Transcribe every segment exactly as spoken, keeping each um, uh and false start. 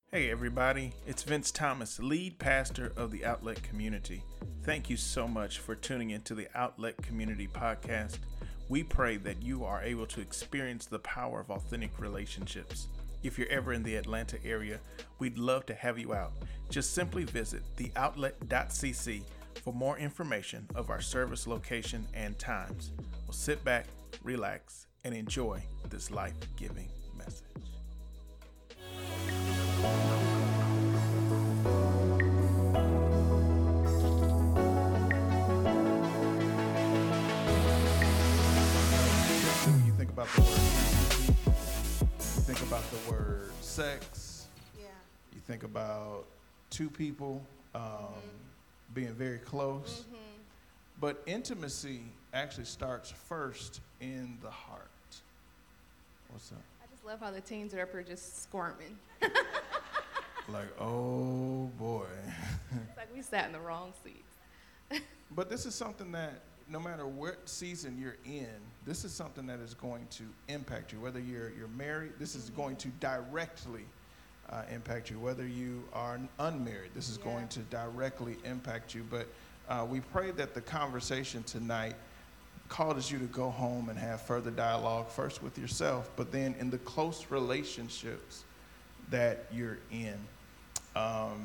Hey everybody, it's Vince Thomas, lead pastor of the Outlet Community. Thank you so much for tuning into the Outlet Community podcast. We pray that you are able to experience the power of authentic relationships. If you're ever in the Atlanta area, we'd love to have you out. Just simply visit the outlet dot c c for more information of our service location and times. Well, sit back, relax, and enjoy this life-giving message. When you think about the word, you think about the word sex. Yeah. You think about two people um, mm-hmm. being very close. Mm-hmm. But intimacy actually starts first in the heart. What's up? I just love how the teens are up here just squirming. Like, oh boy. It's like we sat in the wrong seats. But this is something that no matter what season you're in, this is something that is going to impact you. Whether you're you're married, this is going to directly uh, impact you. Whether you are unmarried, this is Yeah. going to directly impact you. But uh, we pray that the conversation tonight causes you to go home and have further dialogue, first with yourself, but then in the close relationships that you're in. Um,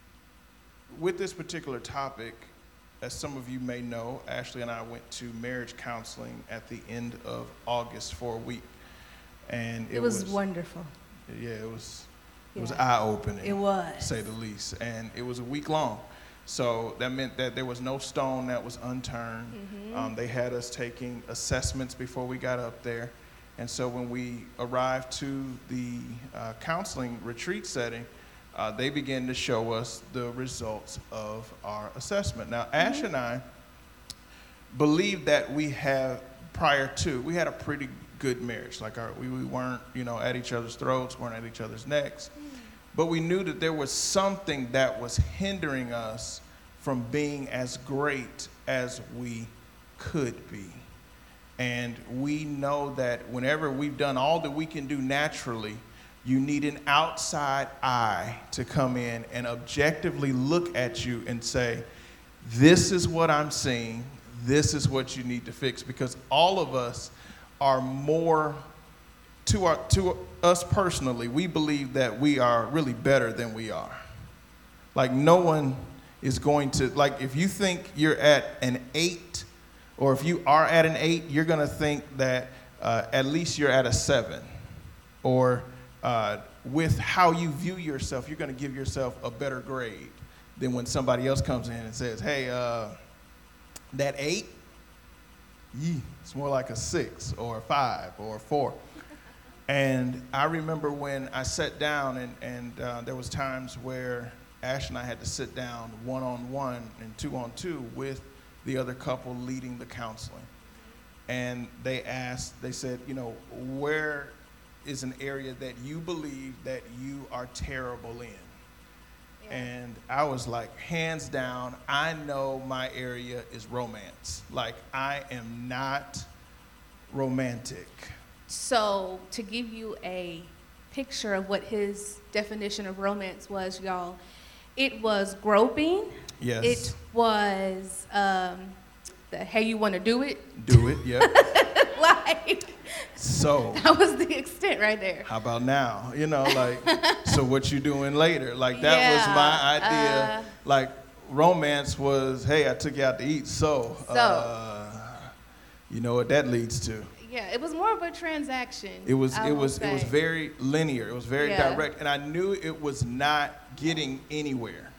with this particular topic, as some of you may know, Ashley and I went to marriage counseling at the end of August for a week, and it, It was, was wonderful. Yeah, it was. It was Yeah. eye-opening. It was. to say the least, and it was a week long. So that meant that there was no stone that was unturned. Mm-hmm. Um, they had us taking assessments before we got up there, and so when we arrived to the uh, counseling retreat setting, uh, they began to show us the results of our assessment. Now, Ash and I believe that we have, prior to, we had a pretty good marriage. Like our, we, we weren't, you know, at each other's throats, weren't at each other's necks, but we knew that there was something that was hindering us from being as great as we could be. And we know that whenever we've done all that we can do naturally, you need an outside eye to come in and objectively look at you and say, this is what I'm seeing, this is what you need to fix. Because all of us are more, to our, to us personally, we believe that we are really better than we are. Like no one is going to, like if you think you're at an eight, or if you are at an eight, you're gonna think that uh, at least you're at a seven. Or uh, with how you view yourself, you're gonna give yourself a better grade than when somebody else comes in and says, hey, uh, that eight, yee, it's more like a six or a five or a four. And I remember when I sat down and, and uh, there was times where Ash and I had to sit down one-on-one and two-on-two with the other couple leading the counseling. And they asked, they said, you know, where is an area that you believe that you are terrible in? Yeah. And I was like, hands down, I know my area is romance. Like, I am not romantic. So to give you a picture of what his definition of romance was, y'all, it was groping. Yes. It was um, the hey, you want to do it? Do it, yeah. Like, so. that was the extent right there. How about now? You know, like, so what you doing later? Like, that Yeah, was my idea. uh, Like, romance was, hey, I took you out to eat, so, So. uh, you know what that leads to. Yeah, it was more of a transaction. It was, I it will was, it was say. very linear. It was very Yeah. direct, and I knew it was not getting anywhere.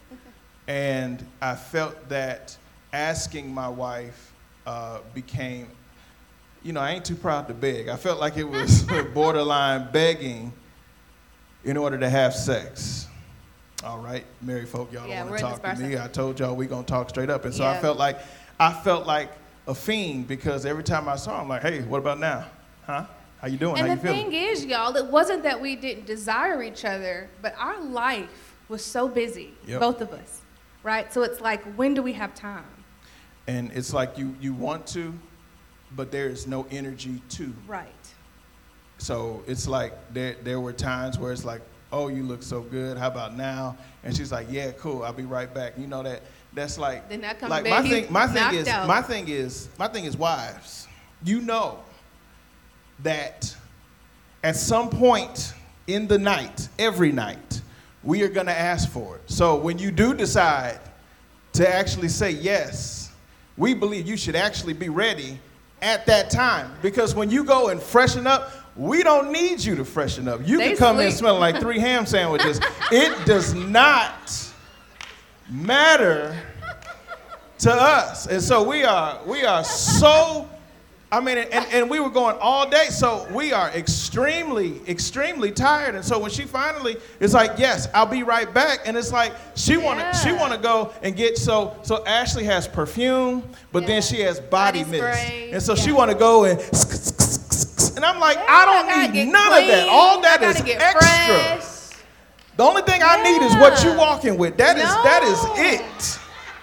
And I felt that asking my wife uh, became, you know, I ain't too proud to beg. I felt like it was borderline begging in order to have sex. All right, married folk, y'all Yeah, don't we're want to in this talk to me. person. I told y'all we gonna talk straight up, and so I Yeah. felt like I felt like a fiend because every time I saw him, like, hey, what about now? Huh? How you doing? And How the you feeling? thing is, y'all, it wasn't that we didn't desire each other, but our life was so busy, Yep. both of us, right? So it's like, when do we have time? And it's like you you want to, but there is no energy to. Right. So it's like there there were times where it's like, oh, you look so good. How about now? And she's like, yeah, cool. I'll be right back. You know that that's like, Then that comes like back, my he's thing. My thing knocked is out. my thing is my thing is wives. You know that at some point in the night, every night, we are going to ask for it. So when you do decide to actually say yes, we believe you should actually be ready at that time. Because when you go and freshen up, we don't need you to freshen up. You They can come in sleep. smelling like three ham sandwiches. It does not matter to us. And so we are we are so, I mean, and, and we were going all day, so we are extremely, extremely tired. And so when she finally is like, yes, I'll be right back, and it's like she wanna Yeah. she wanna go and get, so so Ashley has perfume, but Yeah. then she has body, Body mist. spray, And so she yeah. wanna go and and I'm like, Yeah, I gotta don't need get none of that. clean. All I that gotta is get extra. fresh. The only thing I need is what you Yeah. walking with. That is that No. is it.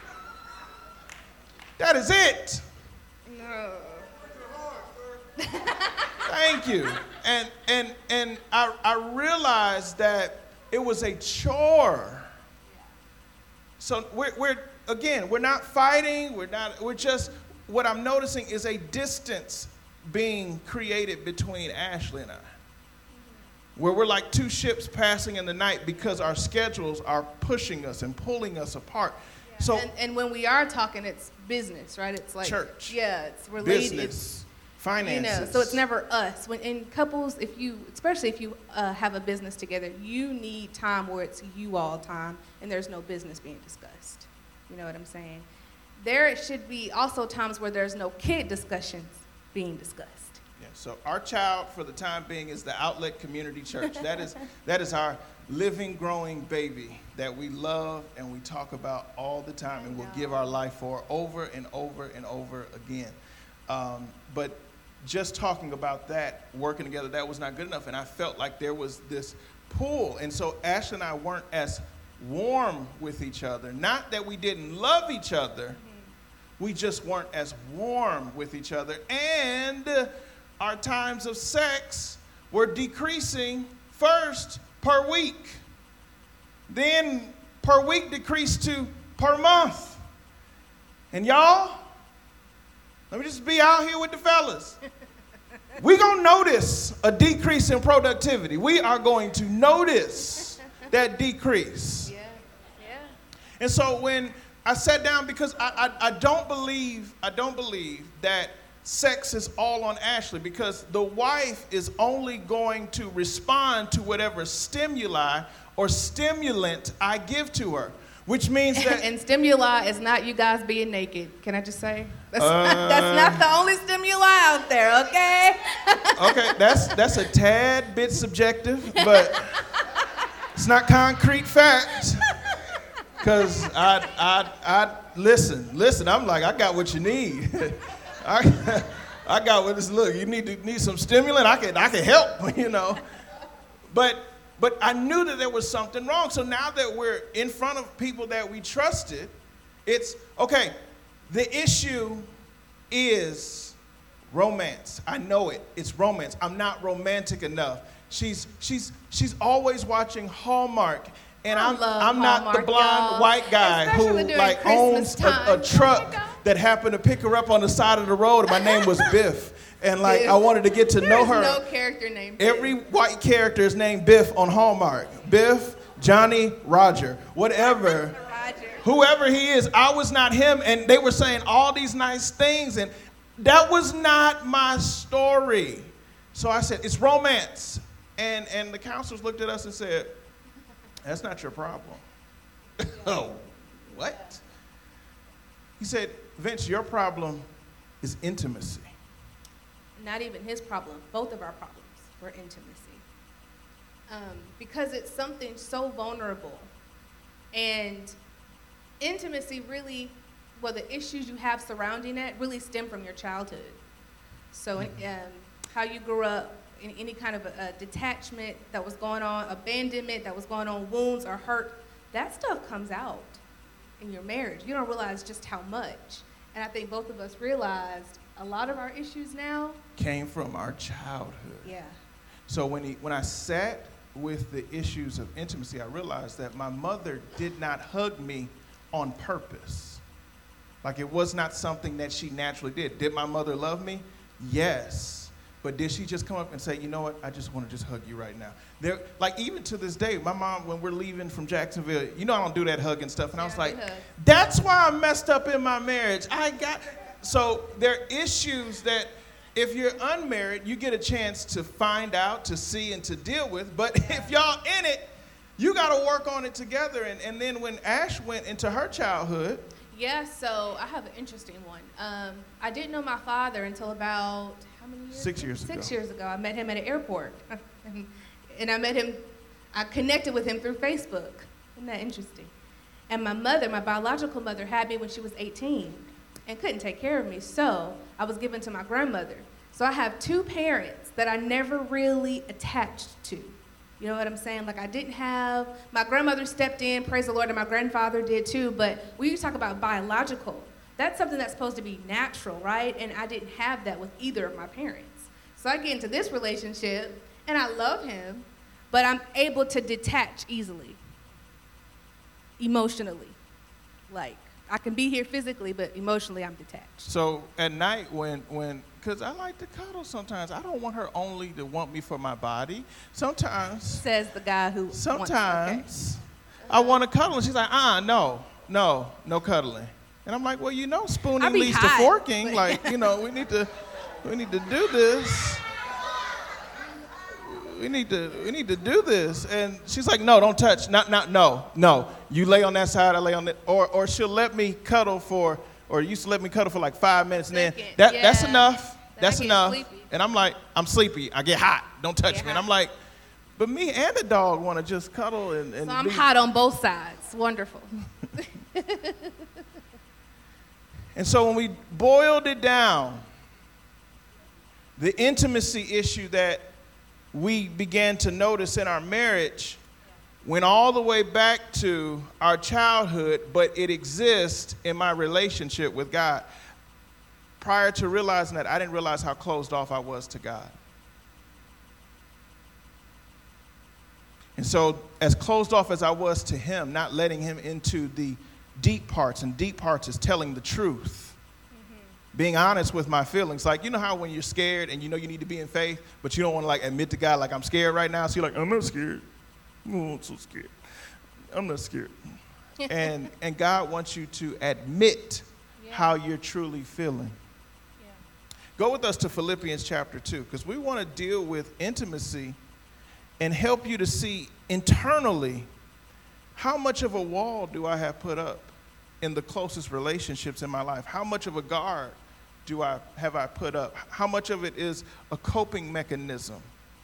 That is it. No. Thank you. And and and I I realized that it was a chore. So we're we're again, we're not fighting, we're not we're just, what I'm noticing is a distance being created between Ashley and I. Where we're like two ships passing in the night because our schedules are pushing us and pulling us apart. So and, and when we are talking, it's business, right? It's like church, Yeah, it's related. business, finances. You know, so it's never us. When in couples, if you, especially if you uh, have a business together, you need time where it's you all time, and there's no business being discussed. You know what I'm saying? There should be also times where there's no kid discussions being discussed. Yeah, so our child for the time being is the Outlet Community Church. That is that is our living, growing baby that we love and we talk about all the time and we'll give our life for over and over and over again. Um, but just talking about that, working together, that was not good enough. And I felt like there was this pull. And so Ashley and I weren't as warm with each other. Not that we didn't love each other. Mm-hmm. We just weren't as warm with each other. And our times of sex were decreasing first per week. Then per week decreased to per month. And y'all, let me just be out here with the fellas. We're going to notice a decrease in productivity. We are going to notice that decrease. Yeah, yeah. And so when I sat down, because I, I, I don't believe, I don't believe that sex is all on Ashley, because the wife is only going to respond to whatever stimuli or stimulant I give to her, which means that And stimuli is not you guys being naked. Can I just say? That's, Uh, not, that's not the only stimuli out there, okay? okay, that's that's a tad bit subjective, but it's not concrete fact. Cause I I I listen, listen. I'm like, I got what you need. I I got what this. Look, you need to need some stimulant. I can I can help, you know. But but I knew that there was something wrong. So now that we're in front of people that we trusted, it's okay. The issue is romance. I know it. It's romance. I'm not romantic enough. She's she's she's always watching Hallmark. And I I'm love I'm not the Hallmark, blonde y'all. white guy who Especially during like Christmas owns a, time. a Oh my truck God. that happened to pick her up on the side of the road. And my name was Biff. And like Biff. I wanted to get to know There's her. no character named Biff. Every white character is named Biff on Hallmark. Biff, Johnny, Roger, whatever. Roger. Whoever he is, I was not him. And they were saying all these nice things. And that was not my story. So I said, it's romance. And, and the counselors looked at us and said, that's not your problem. Oh, what? He said, Vince, your problem is intimacy. Not even his problem. Both of our problems were intimacy. Um, because it's something so vulnerable. And intimacy really, well, the issues you have surrounding it really stem from your childhood. So um, how you grew up, in any kind of a, a detachment that was going on, abandonment that was going on, wounds or hurt, that stuff comes out in your marriage. You don't realize just how much. And I think both of us realized a lot of our issues now Came from our childhood. Yeah. So when he, when I sat with the issues of intimacy, I realized that my mother did not hug me on purpose. Like, it was not something that she naturally did. Did my mother love me? Yes. But did she just come up and say, you know what, I just want to just hug you right now? There, like, even to this day, my mom, when we're leaving from Jacksonville, you know I don't do that hugging stuff. And I was like, that's why I messed up in my marriage. I got, so there are issues that if you're unmarried, you get a chance to find out, to see, and to deal with. But if y'all in it, you got to work on it together. And, and then when Ash went into her childhood. Yeah, so I have an interesting one. Um, I didn't know my father until about, how many years? Six years ago. Six years ago. I met him at an airport. And I met him, I connected with him through Facebook. Isn't that interesting? And my mother, my biological mother, had me when she was eighteen and couldn't take care of me. So I was given to my grandmother. So I have two parents that I never really attached to. You know what I'm saying? Like, I didn't have, my grandmother stepped in, praise the Lord, and my grandfather did too. But when you talk about biological, that's something that's supposed to be natural, right? And I didn't have that with either of my parents. So I get into this relationship, and I love him, but I'm able to detach easily, emotionally. Like, I can be here physically, but emotionally I'm detached. So at night when, when, because I like to cuddle sometimes. I don't want her only to want me for my body. Sometimes. Says the guy who Sometimes wants, okay. I want to cuddle, and she's like, uh, no, no, no cuddling. And I'm like, well, you know, spooning leads hot, to forking. but Like, you know, we need to, we need to do this. We need to, we need to do this. And she's like, no, don't touch. Not, not, no, no. You lay on that side, I lay on that. Or, or she'll let me cuddle for, or used to let me cuddle for like five minutes, and then that, yeah. that's enough. Then that's enough. Sleepy. And I'm like, I'm sleepy. I get hot. Don't touch Get me. hot. And I'm like, but me and the dog want to just cuddle and, and So I'm be. hot on both sides. Wonderful. And so when we boiled it down, the intimacy issue that we began to notice in our marriage went all the way back to our childhood, but it exists in my relationship with God. Prior to realizing that, I didn't realize how closed off I was to God. And so as closed off as I was to him, not letting him into the deep parts, and deep parts is telling the truth. Mm-hmm. Being honest with my feelings. Like, you know how when you're scared and you know you need to be in faith, but you don't want to like admit to God, like, I'm scared right now. So you're like, I'm not scared. Oh, I'm so scared. I'm not scared. and and God wants you to admit yeah. how you're truly feeling. Yeah. Go with us to Philippians chapter two, because we want to deal with intimacy and help you to see internally, how much of a wall do I have put up in the closest relationships in my life? How much of a guard do I have I put up? How much of it is a coping mechanism?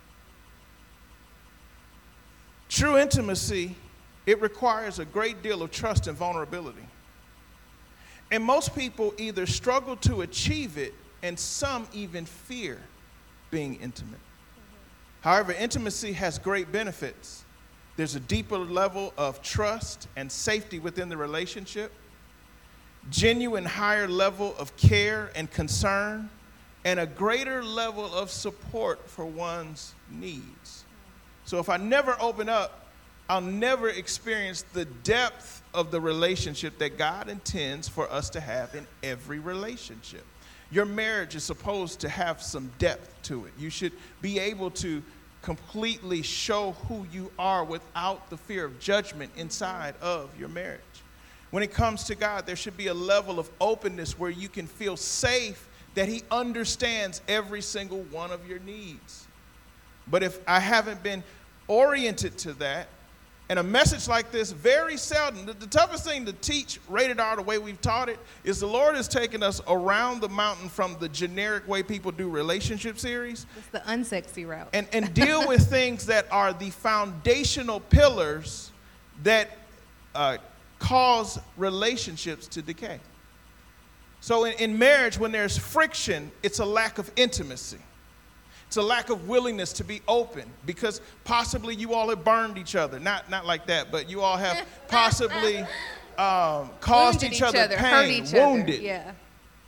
True intimacy, it requires a great deal of trust and vulnerability. And most people either struggle to achieve it, and some even fear being intimate. Mm-hmm. However, intimacy has great benefits. There's a deeper level of trust and safety within the relationship, genuine higher level of care and concern, and a greater level of support for one's needs. So if I never open up, I'll never experience the depth of the relationship that God intends for us to have in every relationship. Your marriage is supposed to have some depth to it. You should be able to completely show who you are without the fear of judgment inside of your marriage. When it comes to God, there should be a level of openness where you can feel safe that he understands every single one of your needs. But if I haven't been oriented to that, and a message like this, very seldom, the, the toughest thing to teach rated R the way we've taught it is the Lord has taken us around the mountain from the generic way people do relationship series. It's the unsexy route. And, and deal with things that are the foundational pillars that uh, cause relationships to decay. So in, in marriage, when there's friction, it's a lack of intimacy. It's a lack of willingness to be open, because possibly you all have burned each other. Not not like that, but you all have possibly um, caused each, each other, other pain, hurt each wounded. Other. Yeah.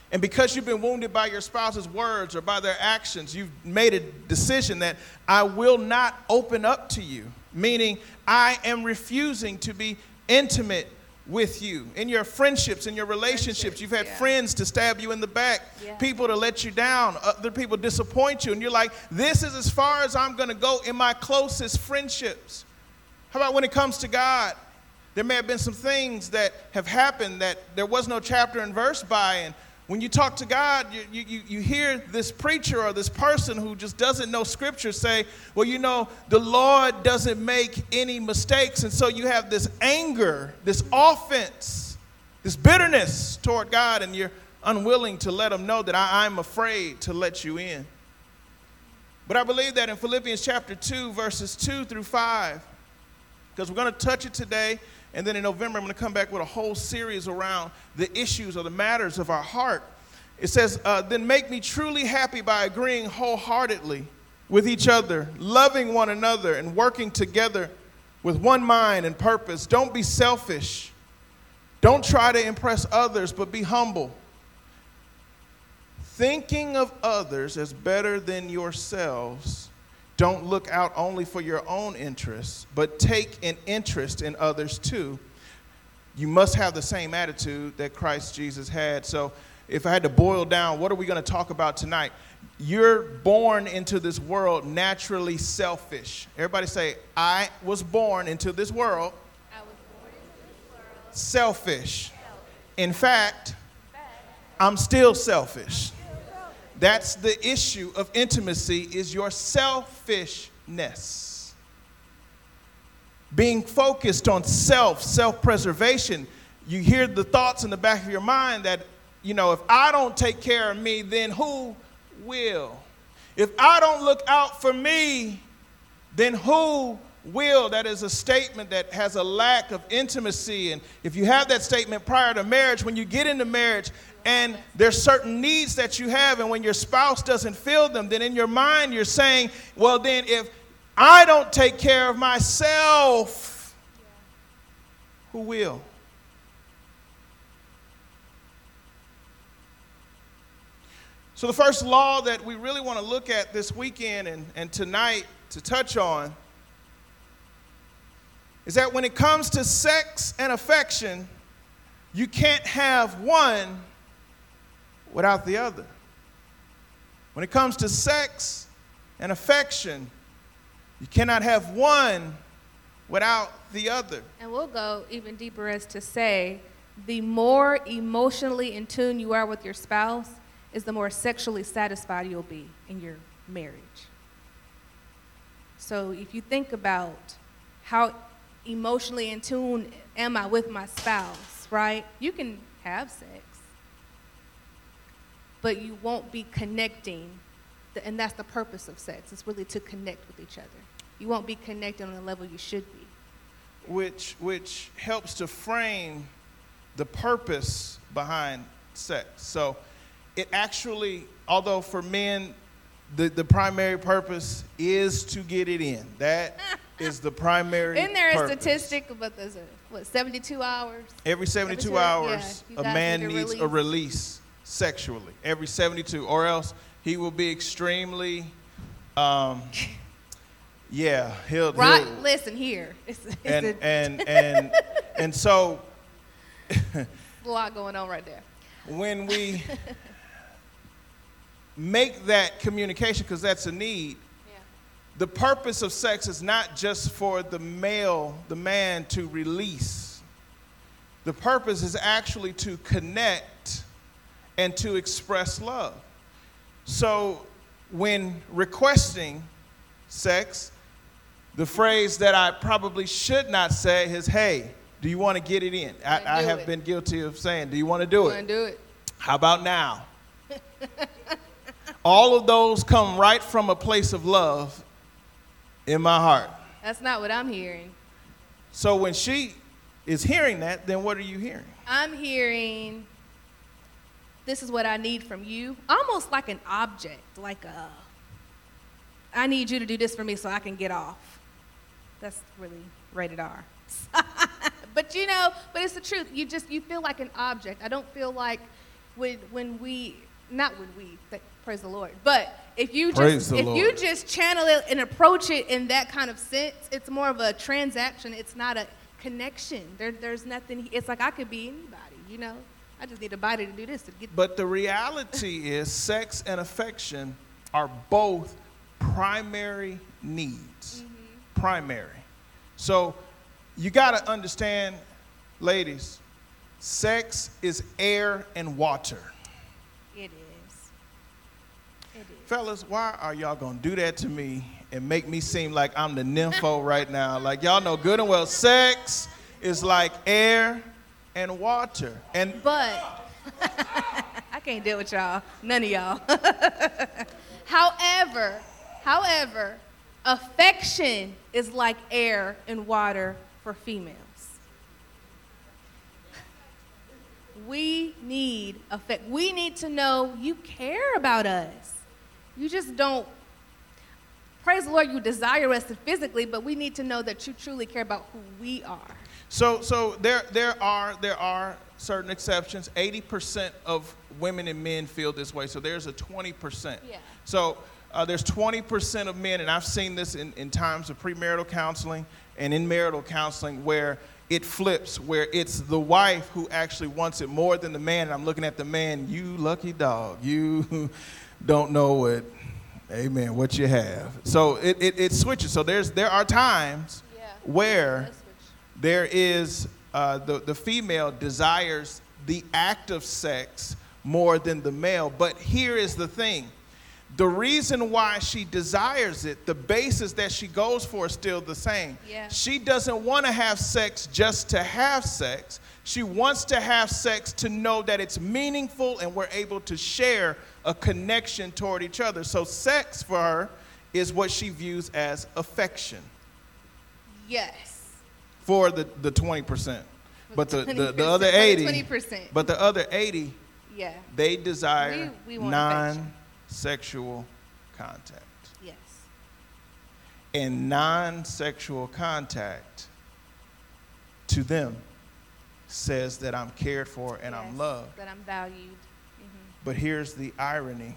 And because you've been wounded by your spouse's words or by their actions, you've made a decision that I will not open up to you, meaning I am refusing to be intimate with you. In your friendships, in your relationships, Friendships, you've had yeah. friends to stab you in the back, Yeah. people to let you down, other people disappoint you, and you're like, this is as far as I'm going to go in my closest friendships. How about when it comes to God? There may have been some things that have happened that there was no chapter and verse by, and when you talk to God, you, you, you hear this preacher or this person who just doesn't know Scripture say, well, you know, the Lord doesn't make any mistakes. And so you have this anger, this offense, this bitterness toward God, and you're unwilling to let him know that I, I'm afraid to let you in. But I believe that in Philippians chapter two, verses two through five, because we're going to touch it today, and then in November, I'm going to come back with a whole series around the issues or the matters of our heart. It says, uh, then make me truly happy by agreeing wholeheartedly with each other, loving one another, and working together with one mind and purpose. Don't be selfish. Don't try to impress others, but be humble. Thinking of others as better than yourselves, don't look out only for your own interests, but take an interest in others too. You must have the same attitude that Christ Jesus had. So if I had to boil down, what are we going to talk about tonight? You're born into this world naturally selfish. Everybody say, I was born into this world, I was born into this world. selfish. In fact, I'm still selfish. That's the issue of intimacy, is your selfishness. Being focused on self, self-preservation. You hear the thoughts in the back of your mind that, you know, if I don't take care of me, then who will? If I don't look out for me, then who will? That is a statement that has a lack of intimacy. And if you have that statement prior to marriage, when you get into marriage, and there's certain needs that you have, and when your spouse doesn't fill them, then in your mind you're saying, well, then if I don't take care of myself, who will? So the first law that we really want to look at this weekend and, and tonight to touch on is that when it comes to sex and affection, you can't have one without the other. When it comes to sex and affection, you cannot have one without the other. And we'll go even deeper as to say, the more emotionally in tune you are with your spouse is the more sexually satisfied you'll be in your marriage. So if you think about how emotionally in tune am I with my spouse, right? You can have sex, but you won't be connecting, and that's the purpose of sex. It's really to connect with each other. You won't be connected on the level you should be. Which, which helps to frame the purpose behind sex. So it actually, although for men, the, the primary purpose is to get it in. That is the primary Isn't there a purpose. statistic about there's a, what, seventy-two hours? Every seventy-two seventy-two, hours, yeah, you a guys man need a needs a release sexually. Every seventy-two, or else he will be extremely, um, yeah, he'll, Right, he'll listen here. It's, it's and, a, and, and, and so a lot going on right there. when we make that communication, because that's a need, Yeah. the purpose of sex is not just for the male, the man, to release. The purpose is actually to connect and to express love. So when requesting sex, the phrase that I probably should not say is, hey, do you want to get it in? I, I do have it. been guilty of saying, do you want to do You it? want to do it? How about now? All of those come right from a place of love in my heart. That's not what I'm hearing. So when she is hearing that, then what are you hearing? I'm hearing, this is what I need from you. Almost like an object, like a, I need you to do this for me so I can get off. That's really rated R. But you know, but it's the truth. You just, you feel like an object. I don't feel like when when we not when we th- praise the Lord, but if you Praise just the if Lord. you just channel it and approach it in that kind of sense, it's more of a transaction. It's not a connection. There there's nothing. It's like I could be anybody, you know. I just need a body to do this to get. But the reality is, sex and affection are both primary needs. Mm-hmm. Primary. So you got to understand, ladies, sex is air and water. It is. It is. Fellas, why are y'all going to do that to me and make me seem like I'm the nympho right now? Like, y'all know good and well, sex is like air and water. And But I can't deal with y'all. None of y'all. however, however, affection is like air and water for females. We need affect. We need to know you care about us. You just don't, praise the Lord, you desire us physically, but we need to know that you truly care about who we are. So, so there, there are, there are certain exceptions. eighty percent of women and men feel this way. So there's a twenty percent. Yeah. So uh, there's twenty percent of men, and I've seen this in, in times of premarital counseling and in marital counseling, where it flips, where it's the wife who actually wants it more than the man. And I'm looking at the man, you lucky dog, you don't know what, amen, what you have. So it, it, it switches. So there's there are times Yeah. where Let's switch. there is, uh, the, the female desires the act of sex more than the male. But here is the thing. The reason why she desires it, the basis that she goes for is still the same. Yeah. She doesn't want to have sex just to have sex. She wants to have sex to know that it's meaningful and we're able to share a connection toward each other. So sex for her is what she views as affection. Yes. For the, the twenty percent. But the, the, the twenty percent, other for the eighty, twenty percent. but the other eighty, Yeah. they desire We- we want affection. non-sexual contact. Yes. And non-sexual contact to them says that I'm cared for and I'm Yes, loved. that I'm valued. Mm-hmm. But here's the irony.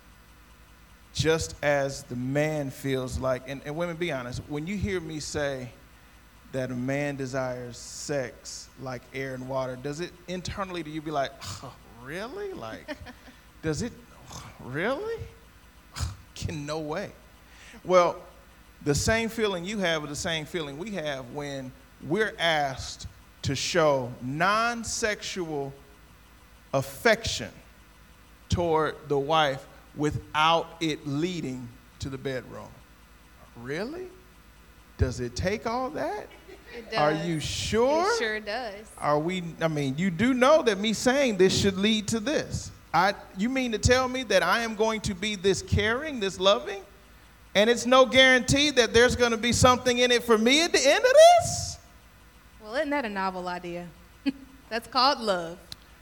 Just as the man feels like, and, and women, be honest, when you hear me say that a man desires sex like air and water, does it internally, do you be like, oh, really? Like, does it, oh, really? Can no way. Well, the same feeling you have is the same feeling we have when we're asked to show non-sexual affection toward the wife without it leading to the bedroom. Really? Does it take all that? It does. Are you sure? It sure does. Are we, I mean, you do know that me saying this should lead to this. I, you mean to tell me that I am going to be this caring, this loving, and it's no guarantee that there's going to be something in it for me at the end of this? Well, isn't that a novel idea? That's called love.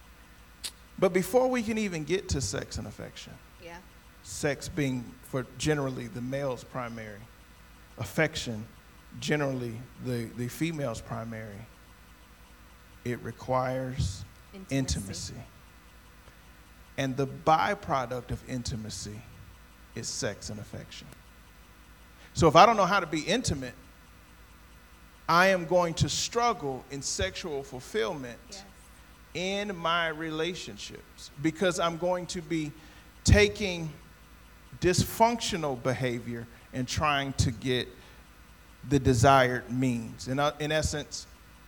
But before we can even get to sex and affection, Yeah. sex being for generally the male's primary, affection generally the, the female's primary, it requires Intimacy. intimacy. And the byproduct of intimacy is sex and affection. So if I don't know how to be intimate, I am going to struggle in sexual fulfillment Yes. in my relationships, because I'm going to be taking dysfunctional behavior and trying to get the desired means. In, uh, in essence,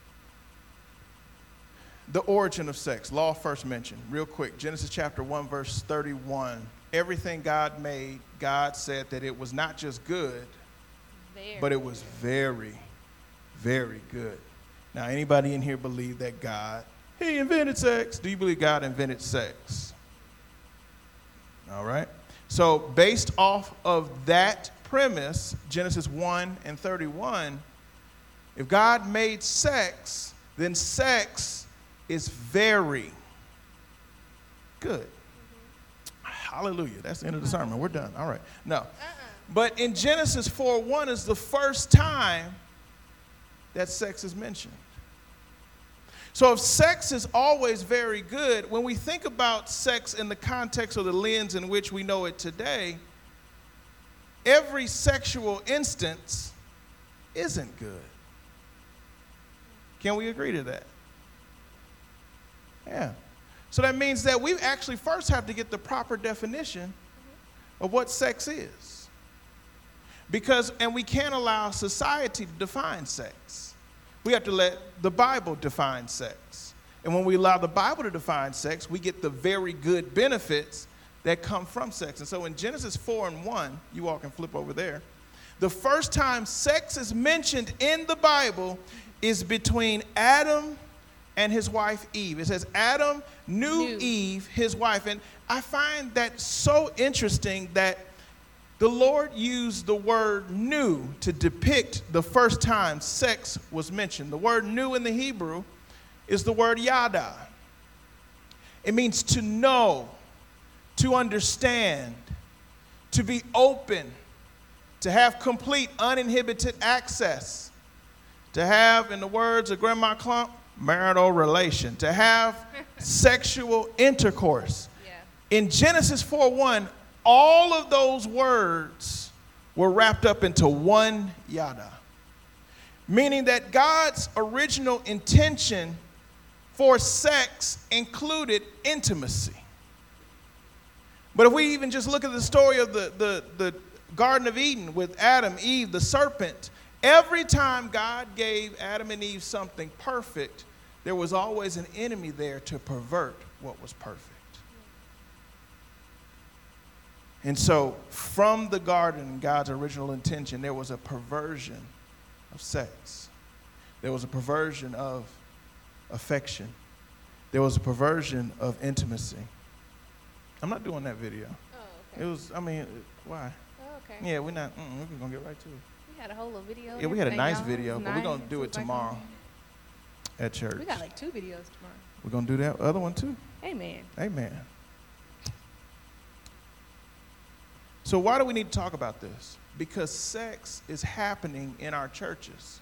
the origin of sex, law first mentioned, real quick, Genesis chapter one, verse thirty-one. Everything God made, God said that it was not just good, Very. but it was very, very good. Now, anybody in here believe that God, he invented sex? Do you believe God invented sex? All right. So based off of that premise, Genesis one and thirty-one, if God made sex, then sex is very good. Hallelujah. That's the end of the sermon. We're done. All right. No. Uh-uh. But in Genesis four one is the first time that sex is mentioned. So if sex is always very good, when we think about sex in the context or the lens in which we know it today, every sexual instance isn't good. Can we agree to that? Yeah. So that means that we actually first have to get the proper definition of what sex is. Because, and we can't allow society to define sex. We have to let the Bible define sex. And when we allow the Bible to define sex, we get the very good benefits that come from sex. And so in Genesis four and one, you all can flip over there, the first time sex is mentioned in the Bible is between Adam and his wife Eve. It says Adam knew, knew Eve, his wife. And I find that so interesting that the Lord used the word knew to depict the first time sex was mentioned. The word knew in the Hebrew is the word yada. It means to know, to understand, to be open, to have complete uninhibited access, to have, in the words of Grandma Clump, marital relation, to have sexual intercourse. Yeah. In Genesis four one, all of those words were wrapped up into one yada, meaning that God's original intention for sex included intimacy. But if we even just look at the story of the, the, the Garden of Eden with Adam, Eve, the serpent, every time God gave Adam and Eve something perfect, there was always an enemy there to pervert what was perfect. And so from the garden, God's original intention, there was a perversion of sex. There was a perversion of affection. There was a perversion of intimacy. I'm not doing that video. Oh, okay. It was, I mean, why? Oh, okay. Yeah, we're not, mm, we're going to get right to it. We had a whole little video. Yeah, we had a nice y'all. video, but nice. we're going to do it tomorrow at church. We got like two videos tomorrow. We're going to do that other one too. Amen. Amen. So why do we need to talk about this? Because sex is happening in our churches.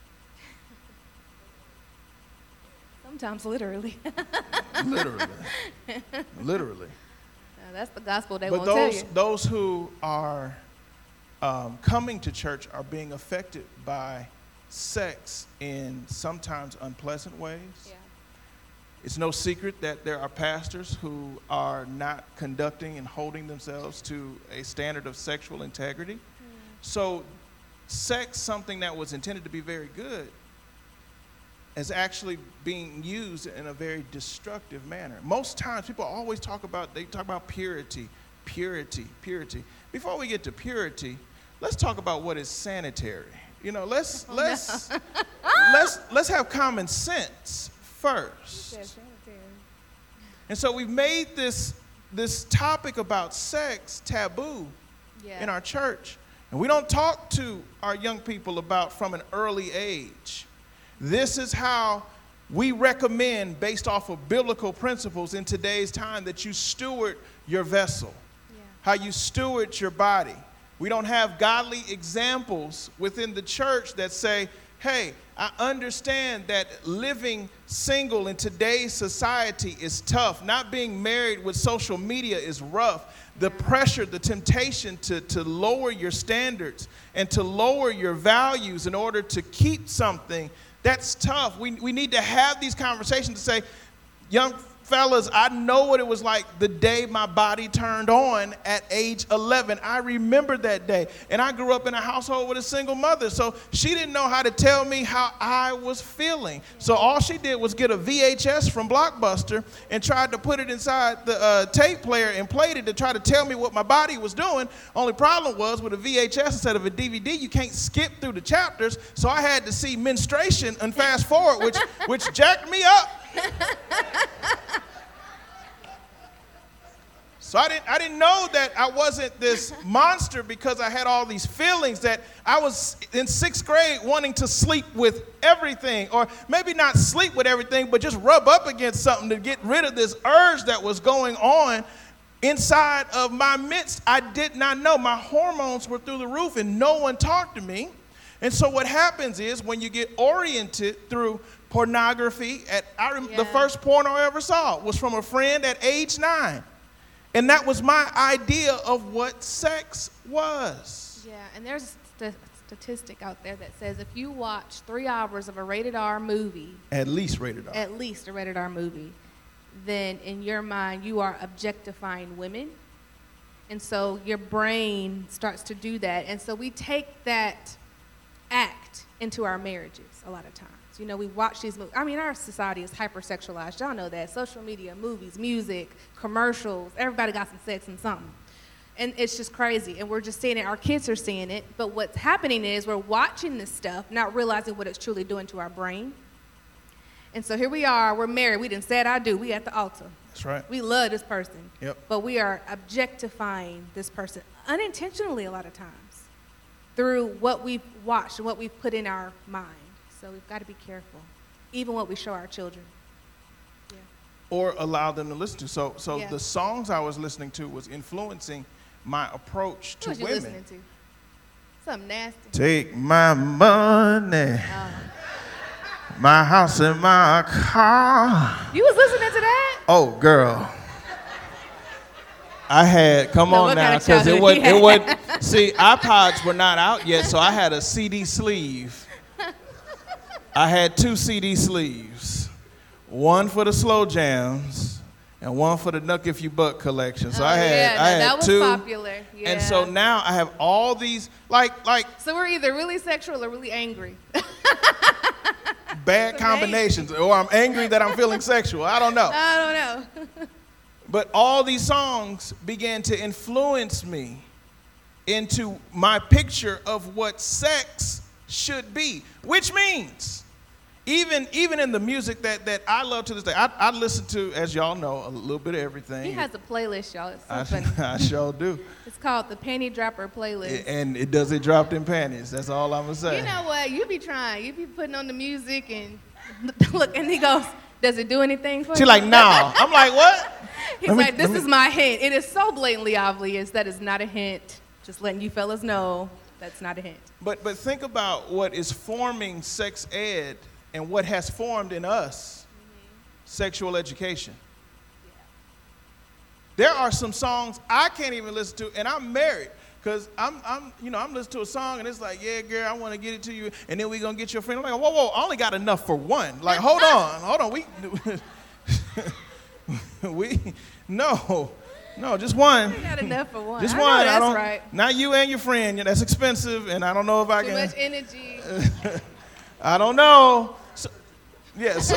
Sometimes literally. Literally. Literally. Uh, that's the gospel they but won't those, tell you. those who are um, coming to church are being affected by sex in sometimes unpleasant ways. Yeah. It's no secret that there are pastors who are not conducting and holding themselves to a standard of sexual integrity. Mm. So sex, something that was intended to be very good, is actually being used in a very destructive manner. Most times people always talk about, they talk about purity, purity, purity. Before we get to purity, let's talk about what is sanitary. You know, let's, oh, let's, no. let's, let's have common sense first. And so we've made this, this topic about sex taboo yeah. in our church. And we don't talk to our young people about from an early age. This is how we recommend, based off of biblical principles in today's time, that you steward your vessel, yeah. how you steward your body. We don't have godly examples within the church that say, hey, I understand that living single in today's society is tough. Not being married with social media is rough. The pressure, the temptation to, to lower your standards and to lower your values in order to keep something, that's tough. We, we need to have these conversations to say, young fellas, I know what it was like the day my body turned on at age eleven. I remember that day. And I grew up in a household with a single mother, so she didn't know how to tell me how I was feeling. So all she did was get a V H S from Blockbuster and tried to put it inside the uh, tape player and played it to try to tell me what my body was doing. Only problem was with a V H S instead of a D V D, you can't skip through the chapters, so I had to see menstruation and fast forward, which, which jacked me up. So I didn't, I didn't know that I wasn't this monster because I had all these feelings, that I was in sixth grade wanting to sleep with everything, or maybe not sleep with everything, but just rub up against something to get rid of this urge that was going on inside of my midst. I did not know. My hormones were through the roof and no one talked to me. And so what happens is when you get oriented through pornography, at I rem- Yeah. the first porno I ever saw was from a friend at age nine. And that was my idea of what sex was. Yeah, and there's a st- statistic out there that says if you watch three hours of a rated R movie, At least rated R. at least a rated R movie, then in your mind you are objectifying women. And so your brain starts to do that. And so we take that act into our marriages a lot of times. You know, we watch these movies. I mean, our society is hypersexualized. Y'all know that. Social media, movies, music, commercials, everybody got some sex and something. And it's just crazy. And we're just seeing it. Our kids are seeing it. But what's happening is we're watching this stuff, not realizing what it's truly doing to our brain. And so here we are. We're married. We done said I do. We at the altar. That's right. We love this person. Yep. But we are objectifying this person unintentionally a lot of times through what we've watched and what we've put in our mind. So we've got to be careful, even what we show our children. Yeah. Or allow them to listen to. So, so Yeah. the songs I was listening to was influencing my approach to What was you women. listening to? Something nasty. Take my money, Oh. my house and my car. You was listening to that? Oh, girl. I had, come No, on what now, kind of because it childhood was, you it had? was, see, iPods were not out yet, so I had a C D sleeve. I had two C D sleeves, one for the slow jams and one for the Nuck If You Buck collection. So Oh, I had, yeah, I no, had that was two. popular. Yeah. And so now I have all these, like, like So we're either really sexual or really angry. bad amazing. combinations, or I'm angry that I'm feeling sexual. I don't know. I don't know. But all these songs began to influence me into my picture of what sex should be, which means even even in the music that, that I love to this day, I, I listen to, as y'all know, a little bit of everything. He has a playlist, y'all. It's so I, funny. I sure do. It's called the Panty Dropper Playlist. And it does it dropped in panties. That's all I'm gonna say. You know what? You be trying. You be putting on the music and look, and he goes, "Does it do anything for you?" She's like, no. I'm like, what? He's Let me- like, "This let me- is my hint." It is so blatantly obvious that is not a hint. Just letting you fellas know that's not a hint. But but think about what is forming sex ed and what has formed in us sexual education. There are some songs I can't even listen to, and I'm married, because I'm, I'm, you know, I'm listening to a song, and it's like, yeah, girl, I want to get it to you, and then we going to get your friend. I'm like, whoa, whoa, I only got enough for one. Like, hold on, hold on. We, we, no, no, just one. You got enough for one. Just I one. know I that's don't, right. Not you and your friend. Yeah, that's expensive, and I don't know if I Too can. much energy. I don't know. So, yes.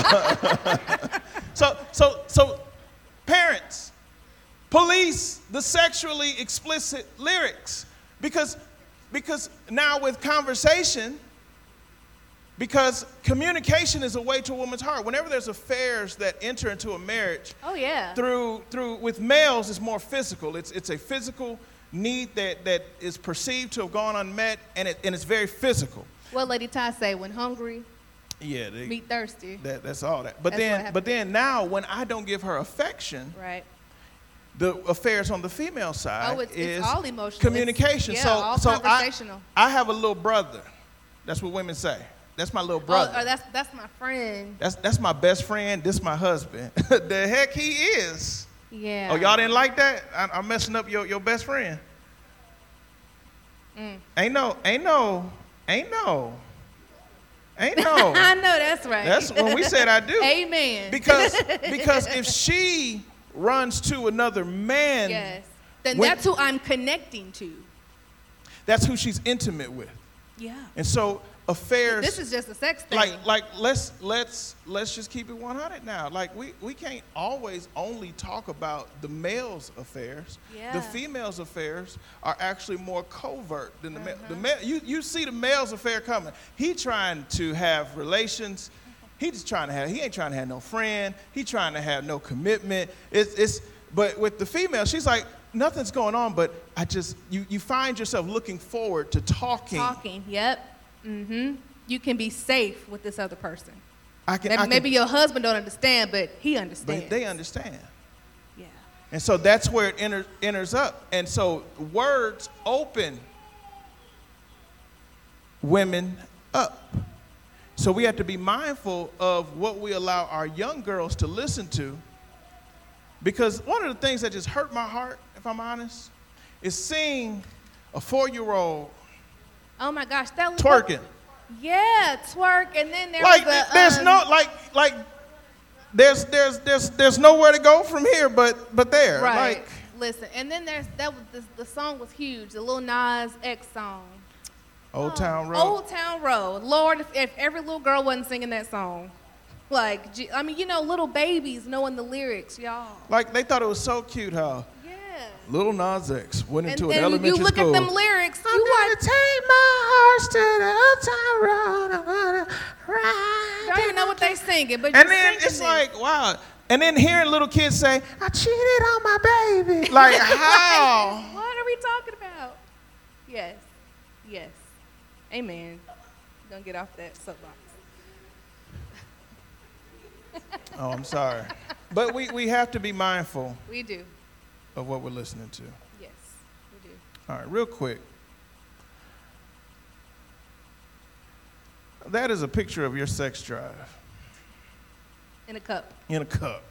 so, so, so, parents, police the sexually explicit lyrics, because, because now with conversation, because communication is a way to a woman's heart. Whenever there's affairs that enter into a marriage, Oh yeah. through through with males, it's more physical. It's it's a physical need that that is perceived to have gone unmet, and it and it's very physical. What Lady Ty say? When hungry, Yeah, they, meet thirsty. that that's all that. But That's what then happens. but then now when I don't give her affection, Right. the affairs on the female side Oh, it's, is it's all emotional. communication. It's, so yeah, all so I, conversational. I have a little brother. That's what women say. That's my little brother. Oh, or that's that's my friend. That's that's my best friend. This my husband. The heck he is. Yeah. Oh, y'all didn't like that? I, I'm messing up your, your best friend. Mm. Ain't no, ain't no, ain't no, ain't no. I know that's right. That's when we said I do. Amen. Because because if she runs to another man, yes, then when- that's who I'm connecting to. that's who she's intimate with. Yeah. And so affairs. This is just a sex thing. like like let's let's let's just keep it one hundred now. Like we we can't always only talk about the male's affairs. Yeah. The female's affairs are actually more covert than the male. The Uh-huh. male, you you see the male's affair coming. He trying to have relations. He just trying to have. He ain't trying to have no friend. He trying to have no commitment. It's it's. But with the female, she's like, nothing's going on. But I just you you find yourself looking forward to talking. Talking. Yep. Mm-hmm. You can be safe with this other person. I can. Maybe, I can, maybe your husband don't understand, but he But understands. they understand. Yeah. And so that's where it enter, enters up. And so words open women up. So we have to be mindful of what we allow our young girls to listen to, because one of the things that just hurt my heart, if I'm honest, is seeing a four-year-old Oh my gosh, that was twerking. Yeah, twerk, and then there's Like the, there's um, no like like there's there's there's there's nowhere to go from here but but there. right. Like, Listen, and then there's that was the, the song was huge, the Lil Nas X song. Old Oh, Town Road. Old Town Road. Lord, if, if every little girl wasn't singing that song, like gee, I mean, you know, little babies knowing the lyrics, y'all. Like they thought it was so cute how Yeah. Little Nas X went And into an then elementary you look school. at them lyrics, I'm you gonna like, take my horse to the Old Town Road. I'm gonna ride. don't even know what they singing, but And you're then singing it's this. like, wow. And then hearing little kids say, I cheated on my baby. Like, how? What are we talking about? Yes, yes, amen. Don't get off that soapbox. Oh, I'm sorry. But we, we have to be mindful We do. of what we're listening to. Yes, we do. All right, real quick. That is a picture of your sex drive In a cup. in a cup.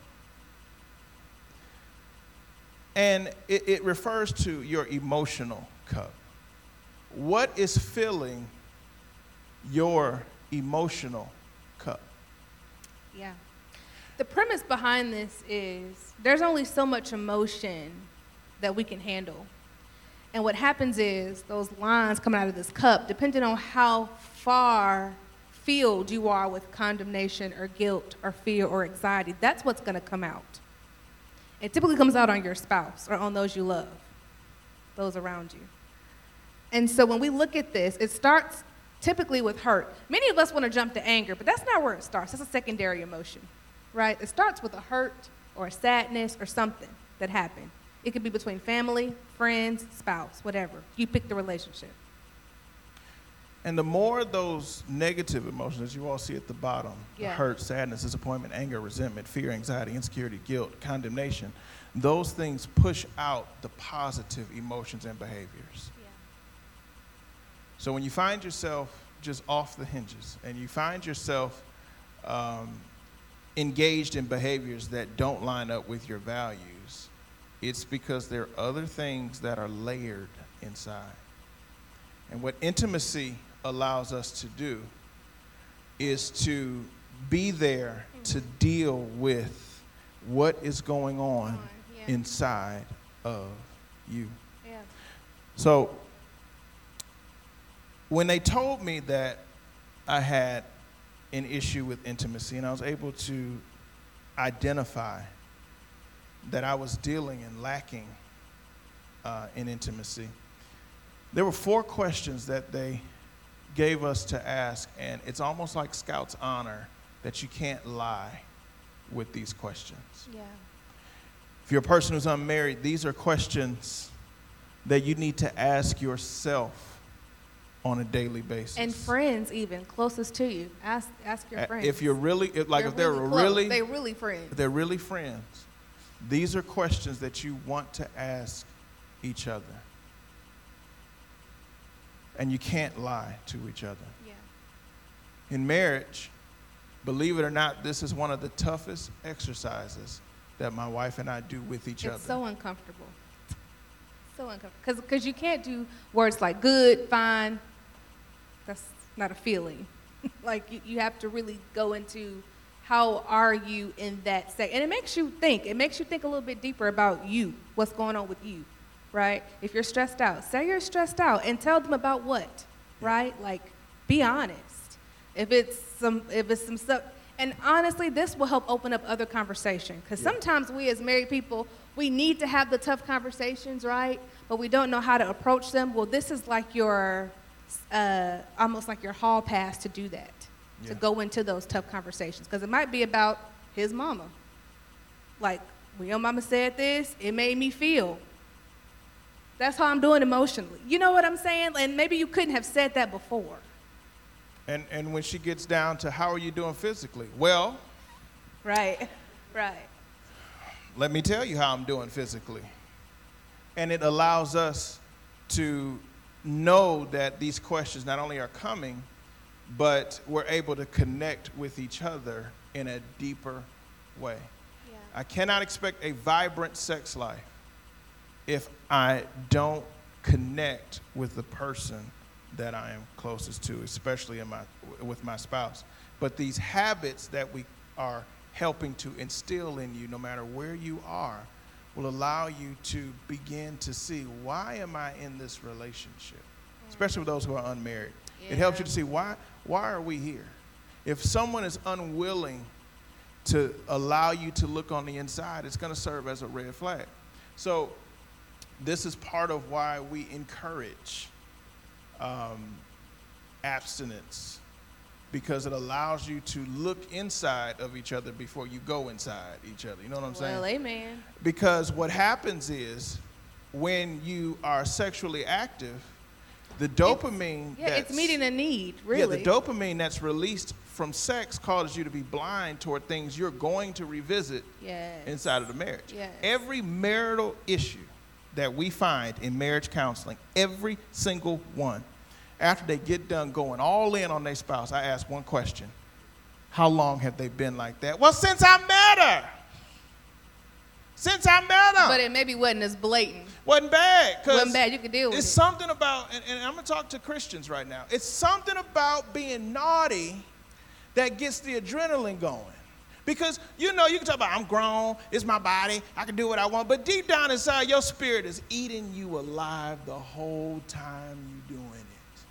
And it, it refers to your emotional cup. What is filling your emotional cup? Yeah. The premise behind this is there's only so much emotion that we can handle. And what happens is those lines coming out of this cup, depending on how far filled you are with condemnation or guilt or fear or anxiety, that's what's going to come out. It typically comes out on your spouse or on those you love, those around you. And so when we look at this, it starts typically with hurt. Many of us want to jump to anger, but that's not where it starts. That's a secondary emotion, right? It starts with a hurt or a sadness or something that happened. It could be between family, friends, spouse, whatever. You pick the relationship. And the more those negative emotions you all see at the bottom, Yeah. hurt, sadness, disappointment, anger, resentment, fear, anxiety, insecurity, guilt, condemnation, those things push out the positive emotions and behaviors. Yeah. So when you find yourself just off the hinges and you find yourself um, engaged in behaviors that don't line up with your values, it's because there are other things that are layered inside. And what intimacy allows us to do is to be there to deal with what is going on Yeah. inside of you. Yeah. So when they told me that I had an issue with intimacy and I was able to identify that I was dealing and lacking uh, in intimacy, there were four questions that they gave us to ask, and it's almost like Scout's honor that you can't lie with these questions. Yeah. If you're a person who's unmarried, these are questions that you need to ask yourself on a daily basis. And friends, even closest to you, ask ask your Uh, friends. If you're really, if, like They're if they're really close. really, they're really friends. if they're really friends, these are questions that you want to ask each other. And you can't lie to each other. Yeah. In marriage, believe it or not, this is one of the toughest exercises that my wife and I do with each It's other. so uncomfortable. So uncomfortable. Because you can't do words like good, fine. That's not a feeling. Like you, you have to really go into how are you in that state. And it makes you think. It makes you think a little bit deeper about you, what's going on with you, right? If you're stressed out, say you're stressed out and tell them about what, right? Like be honest. If it's some, if it's some stuff. And honestly, this will help open up other conversation. Because Yeah. sometimes we as married people, we need to have the tough conversations, right? But we don't know how to approach them. Well, this is like your, uh, almost like your hall pass to do that, Yeah. to go into those tough conversations. Because it might be about his mama. Like, when your mama said this, it made me feel. That's how I'm doing emotionally. You know what I'm saying? And maybe you couldn't have said that before. And, and when she gets down to how are you doing physically? Well, Right, right. let me tell you how I'm doing physically. And it allows us to know that these questions not only are coming, but we're able to connect with each other in a deeper way. Yeah. I cannot expect a vibrant sex life if I don't connect with the person that I am closest to, especially in my, with my spouse. But these habits that we are helping to instill in you, no matter where you are, will allow you to begin to see, why am I in this relationship? Especially with those who are unmarried. Yeah. It helps you to see, why, why are we here? If someone is unwilling to allow you to look on the inside, it's going to serve as a red flag. So this is part of why we encourage um, abstinence, because it allows you to look inside of each other before you go inside each other. You know what I'm saying? Well, amen. Because what happens is, when you are sexually active, the dopamine Yeah, that's, it's meeting a need, really. yeah, the dopamine that's released from sex causes you to be blind toward things you're going to revisit Yes. inside of the marriage. Yes. Every marital issue that we find in marriage counseling, every single one, after they get done going all in on their spouse, I ask one question: how long have they been like that? Well, since I met her. Since I met her. But it maybe wasn't as blatant. Wasn't bad. Wasn't bad. You could deal with it's it. something about, and, and I'm going to talk to Christians right now. It's something about being naughty that gets the adrenaline going. Because, you know, you can talk about, I'm grown, it's my body, I can do what I want. But deep down inside, your spirit is eating you alive the whole time you're doing it.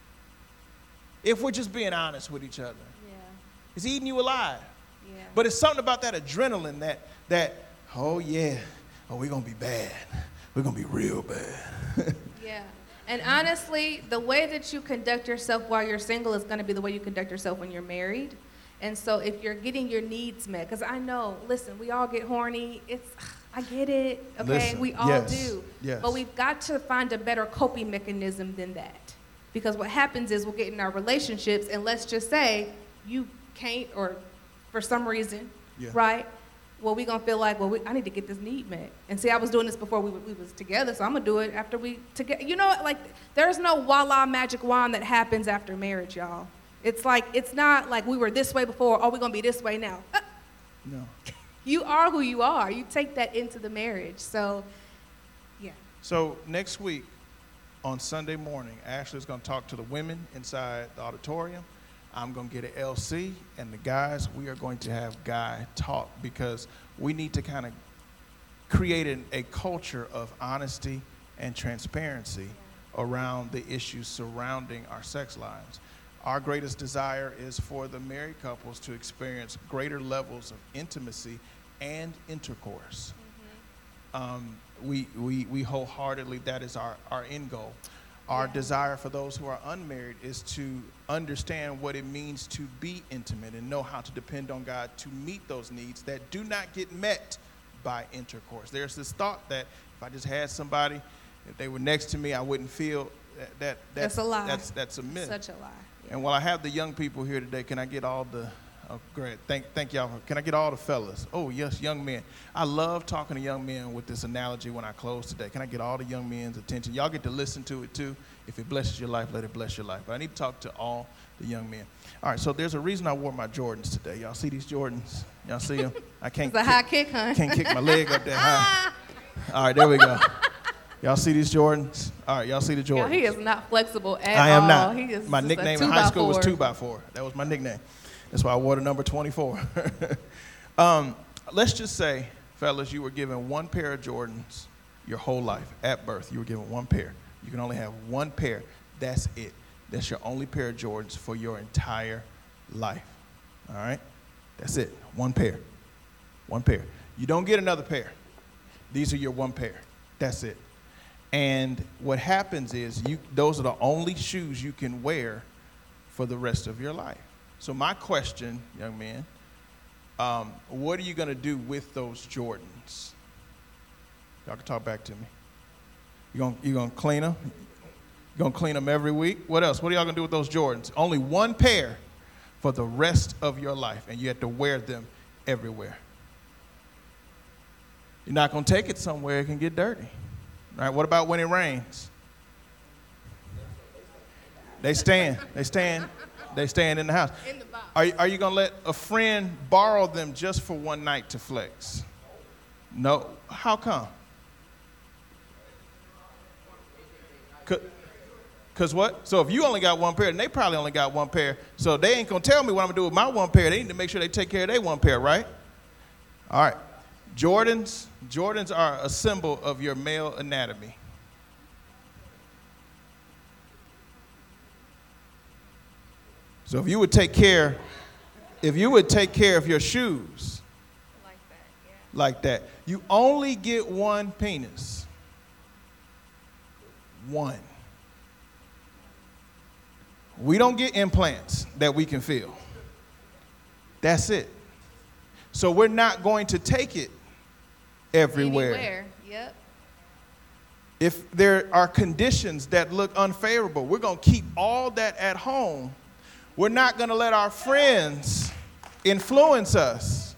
If we're just being honest with each other. Yeah. It's eating you alive. Yeah. But it's something about that adrenaline that, that oh, yeah, oh, we're going to be bad. We're going to be real bad. Yeah. And honestly, the way that you conduct yourself while you're single is going to be the way you conduct yourself when you're married. And so if you're getting your needs met, because I know, listen, we all get horny. It's, I get it, okay? Listen, we all yes, do. yes. But we've got to find a better coping mechanism than that. Because what happens is we'll get in our relationships, and let's just say you can't, or for some reason, Yeah. right? Well, we're going to feel like, well, we, I need to get this need met. And see, I was doing this before we, we was together, so I'm going to do it after we together. You know, like, there's no voila magic wand that happens after marriage, y'all. It's like, it's not like we were this way before, oh, we're going to be this way now. Uh, No. you are who you are. You take that into the marriage. So, yeah. So next week, on Sunday morning, Ashley's going to talk to the women inside the auditorium. I'm going to get an L C, and the guys, we are going to have guy talk, because we need to kind of create an, a culture of honesty and transparency around the issues surrounding our sex lives. Our greatest desire is for the married couples to experience greater levels of intimacy and intercourse. Um, we, we, we wholeheartedly, that is our, our end goal. Our Yeah. desire for those who are unmarried is to understand what it means to be intimate and know how to depend on God to meet those needs that do not get met by intercourse. There's this thought that if I just had somebody, if they were next to me, I wouldn't feel that. that that's, That's a lie. That's, that's a myth. Such a lie. Yeah. And while I have the young people here today, can I get all the, oh, great, thank, thank y'all. For, can I get all the fellas? Oh, yes, young men. I love talking to young men with this analogy when I close today. Can I get all the young men's attention? Y'all get to listen to it too. If it blesses your life, let it bless your life. But I need to talk to all the young men. All right, so there's a reason I wore my Jordans today. Y'all see these Jordans? Y'all see them? I can't, It's a high kick, huh? can't kick my leg up that high. All right, there we go. Y'all see these Jordans? All right, y'all see the Jordans? Yo, he is not flexible at all. I am not. He is My just a nickname two in high by school was four. two by four. That was my nickname. That's why I wore the number twenty-four. um, let's just say, fellas, you were given one pair of Jordans your whole life. At birth, you were given one pair. You can only have one pair. That's it. That's your only pair of Jordans for your entire life. All right? That's it. One pair. One pair. You don't get another pair. These are your one pair. That's it. And what happens is you those are the only shoes you can wear for the rest of your life. So my question, young man, um, what are you going to do with those Jordans? Y'all can talk back to me. You going you gonna clean them? You going to clean them every week? What else? What are y'all going to do with those Jordans? Only one pair for the rest of your life, and you have to wear them everywhere. You're not going to take it somewhere it can get dirty. All right, what about when it rains? They staying. They staying. They staying in the house. In the box. Are, are you going to let a friend borrow them just for one night to flex? No. How come? Because what? So if you only got one pair, and they probably only got one pair, so they ain't going to tell me what I'm going to do with my one pair. They need to make sure they take care of their one pair, right? All right. Jordans. Jordans are a symbol of your male anatomy. So if you would take care, if you would take care of your shoes Like that, yeah. like that, you only get one penis. One. We don't get implants that we can feel. That's it. So we're not going to take it everywhere. Anywhere, yep. If there are conditions that look unfavorable, we're going to keep all that at home. We're not going to let our friends influence us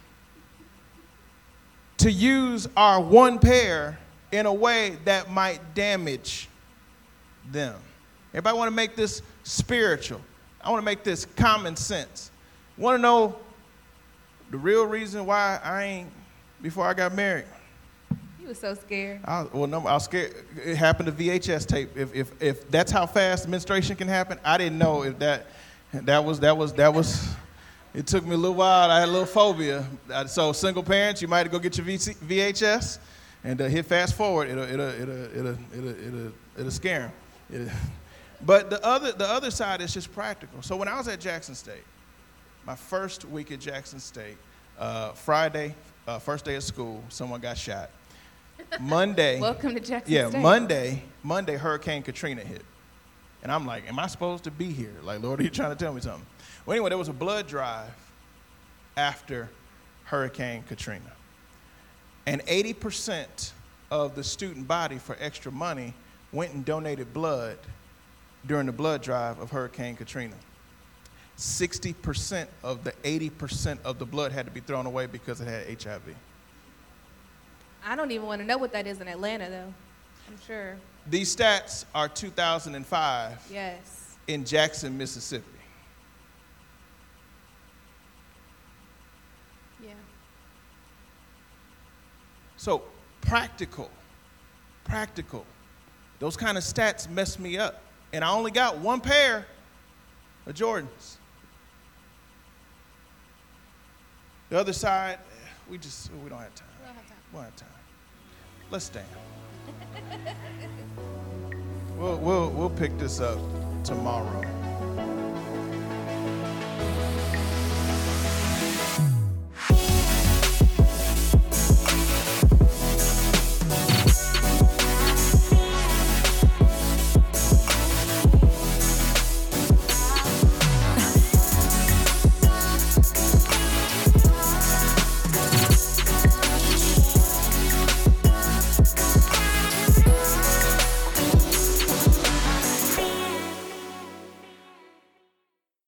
to use our one pair in a way that might damage them. Everybody want to make this spiritual. I want to make this common sense. Want to know the real reason why I ain't, before I got married? You were so scared. I, well, no, I was scared. It happened to V H S tape. If, if, if that's how fast menstruation can happen, I didn't know if that, that was, that was, that was, it took me a little while. I had a little phobia. So single parents, you might go get your V H S and uh, hit fast forward. It'll, it'll, it'll, it'll, it'll, it'll, it'll scare them. It'll. But the other, the other side is just practical. So when I was at Jackson State, my first week at Jackson State, uh, Friday, uh, first day of school, someone got shot. Monday. Welcome to Jackson yeah, State. Monday, Monday, Hurricane Katrina hit. And I'm like, am I supposed to be here? Like, Lord, are you trying to tell me something? Well, anyway, there was a blood drive after Hurricane Katrina. And eighty percent of the student body, for extra money, went and donated blood during the blood drive of Hurricane Katrina. sixty percent of the eighty percent of the blood had to be thrown away because it had H I V. I don't even want to know what that is in Atlanta, though. I'm sure. These stats are two thousand five Yes. in Jackson, Mississippi. Yeah. So practical, practical. Those kind of stats mess me up. And I only got one pair of Jordans. The other side, we just, we don't have time. We don't have time. We don't have time. Let's stand. we'll, we'll, we'll pick this up tomorrow.